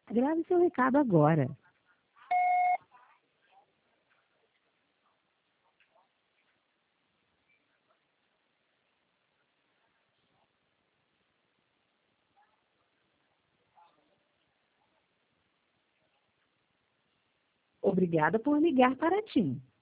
Grave seu recado agora. Obrigada por ligar para a TIM.